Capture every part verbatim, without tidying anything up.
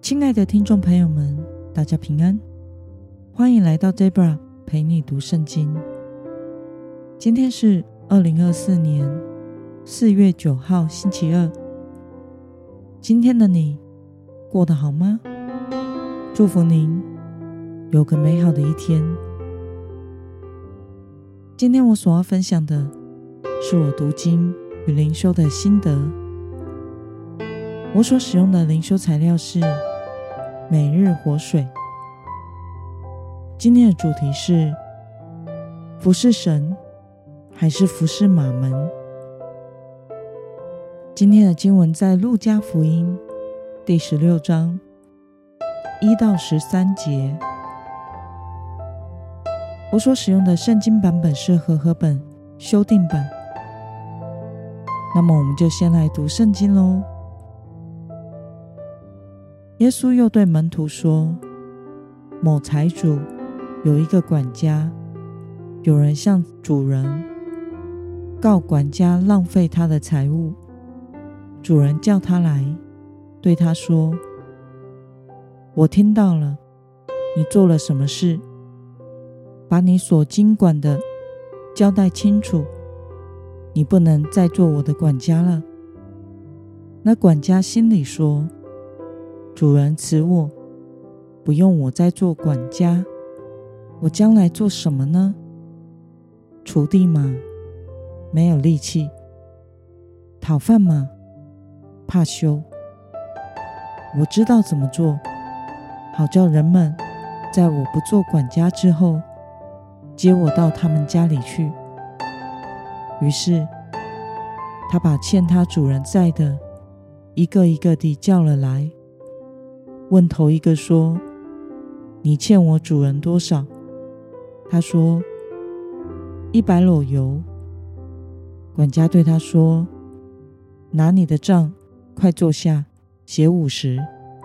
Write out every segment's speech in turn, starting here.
亲爱的听众朋友们，大家平安，欢迎来到 Debra 陪你读圣经。今天是二零二四年四月九号星期二。今天的你过得好吗？祝福您有个美好的一天。今天我所要分享的是我读经与灵修的心得。我所使用的灵修材料是每日活水。今天的主题是服侍神还是服侍马门。今天的经文在路加福音第十六章一到十三节。我所使用的圣经版本是和合本修订版。那么我们就先来读圣经咯。耶稣又对门徒说，某财主有一个管家，有人向主人告管家浪费他的财物。主人叫他来，对他说，我听到了，你做了什么事？把你所经管的交代清楚，你不能再做我的管家了。那管家心里说，主人辞我，不用我再做管家，我将来做什么呢？锄地吗？没有力气；讨饭吗？怕羞。我知道怎么做，好叫人们在我不做管家之后，接我到他们家里去。于是他把欠他主人债的一个一个地叫了来，问头一个说，你欠我主人多少？他说，一百篓油。管家对他说，拿你的账，快坐下，写五十。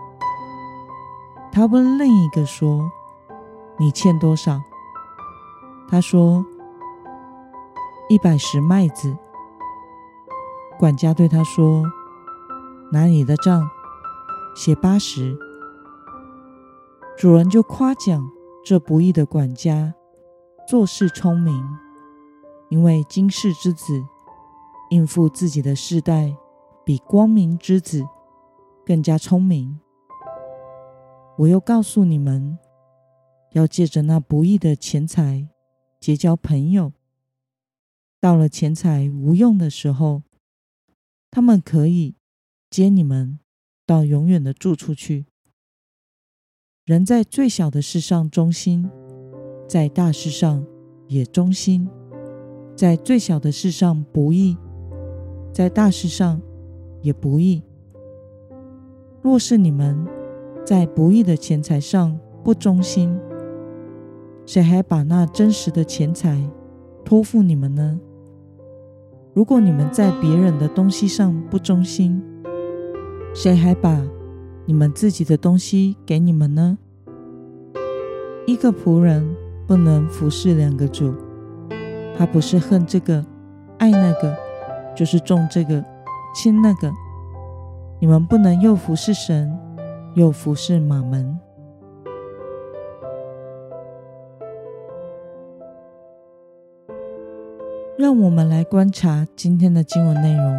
他问另一个说，你欠多少？他说，一百石麦子。管家对他说，拿你的账，写八十。主人就夸奖这不义的管家做事聪明，因为今世之子应付自己的世代，比光明之子更加聪明。我又告诉你们，要借着那不义的钱财结交朋友，到了钱财无用的时候，他们可以接你们到永远的住处去。人在最小的事上忠心，在大事上也忠心；在最小的事上不义，在大事上也不义。若是你们在不义的钱财上不忠心，谁还把那真实的钱财托付你们呢？如果你们在别人的东西上不忠心，谁还把你们自己的东西给你们呢？一个仆人不能服侍两个主，他不是恨这个爱那个，就是重这个轻那个。你们不能又服侍神，又服侍马门。让我们来观察今天的经文内容。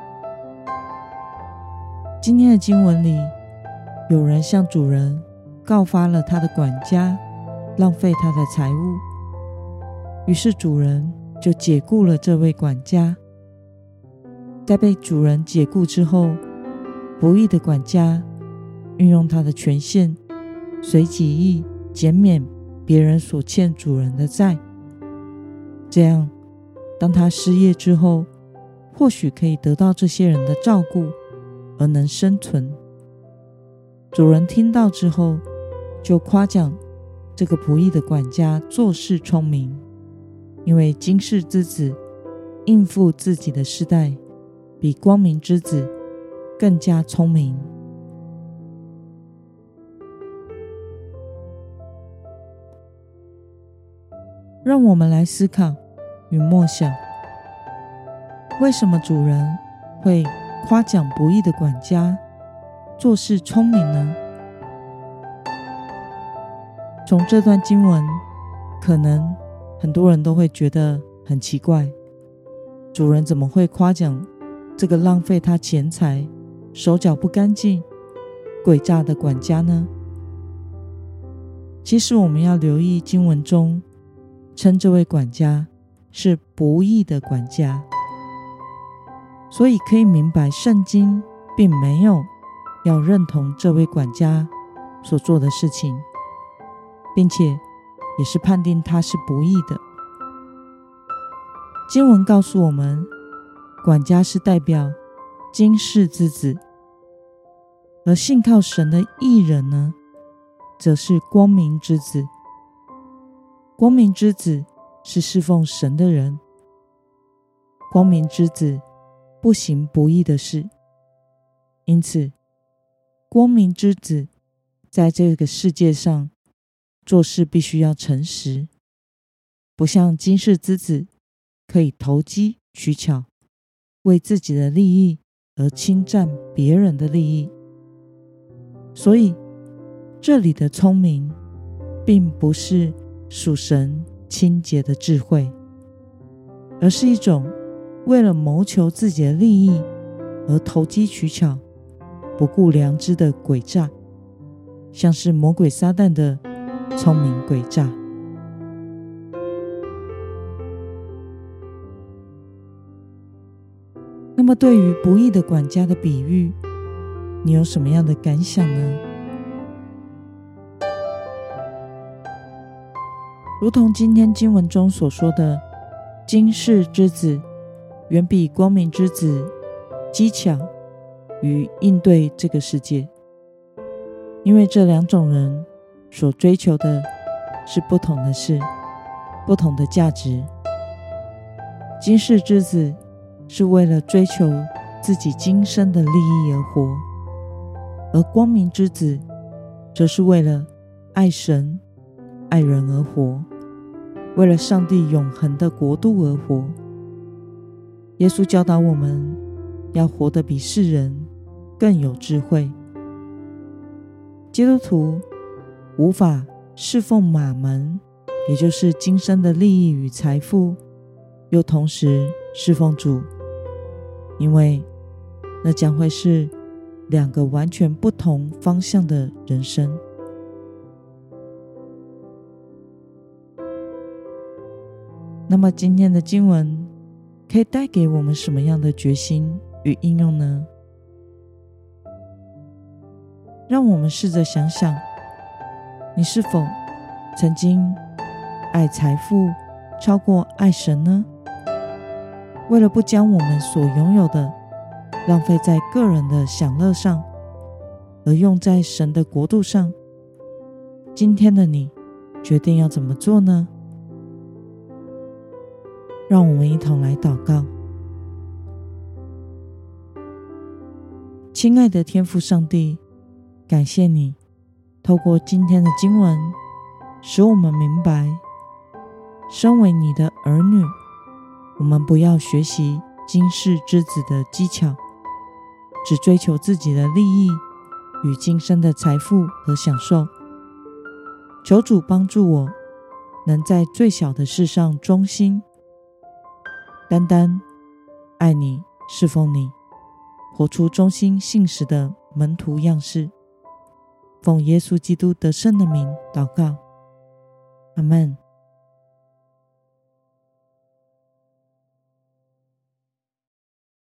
今天的经文里，有人向主人告发了他的管家浪费他的财物，于是主人就解雇了这位管家。在被主人解雇之后，不义的管家运用他的权限，随己意减免别人所欠主人的债。这样，当他失业之后，或许可以得到这些人的照顾，而能生存。主人听到之后，就夸奖这个不义的管家做事聪明，因为今世之子应付自己的世代，比光明之子更加聪明。让我们来思考与默想，为什么主人会夸奖不义的管家做事聪明呢？ 从这段经文，可能很多人都会觉得很奇怪，主人怎么会夸奖这个浪费他钱财、手脚不干净、诡诈的管家呢？其实我们要留意经文中称这位管家是不义的管家，所以可以明白圣经并没有要认同这位管家所做的事情，并且也是判定他是不义的。经文告诉我们，管家是代表今世之子，而信靠神的义人呢，则是光明之子。光明之子是侍奉神的人，光明之子不行不义的事，因此光明之子在这个世界上做事必须要诚实，不像今世之子可以投机取巧，为自己的利益而侵占别人的利益。所以这里的聪明并不是属神清洁的智慧，而是一种为了谋求自己的利益而投机取巧、不顾良知的诡诈，像是魔鬼撒旦的聪明诡诈。那么对于不义的管家的比喻，你有什么样的感想呢？如同今天经文中所说的，今世之子远比光明之子机巧于应对这个世界，因为这两种人所追求的是不同的事，不同的价值。今世之子是为了追求自己今生的利益而活，而光明之子则是为了爱神、爱人而活，为了上帝永恒的国度而活。耶稣教导我们要活得比世人更有智慧。基督徒无法侍奉马门，也就是今生的利益与财富，又同时侍奉主，因为那将会是两个完全不同方向的人生。那么今天的经文可以带给我们什么样的决心与应用呢？让我们试着想想，你是否曾经爱财富超过爱神呢？为了不将我们所拥有的浪费在个人的享乐上，而用在神的国度上，今天的你决定要怎么做呢？让我们一同来祷告。亲爱的天父上帝，感谢你透过今天的经文，使我们明白，身为你的儿女，我们不要学习今世之子的技巧，只追求自己的利益与今生的财富和享受。求主帮助我，能在最小的事上忠心，单单爱你、侍奉你，活出忠心信实的门徒样式。奉耶稣基督得胜的名祷告，阿们。